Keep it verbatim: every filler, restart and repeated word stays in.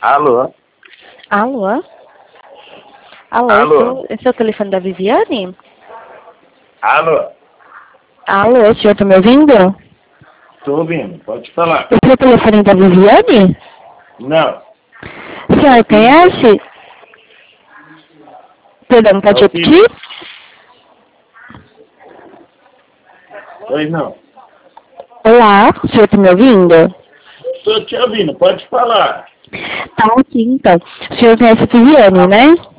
Alô? Alô? Alô, Alô? Esse é o telefone da Viviane? Alô? Alô, o senhor tá me ouvindo? Tô ouvindo, pode falar. Esse é o telefone da Viviane? Não. O senhor conhece? Perdão, pode É o filho. repetir? Oi, não. Olá, o senhor tá me ouvindo? Tô te ouvindo, pode falar. Tá aqui então. O senhor conhece a Viviane, né?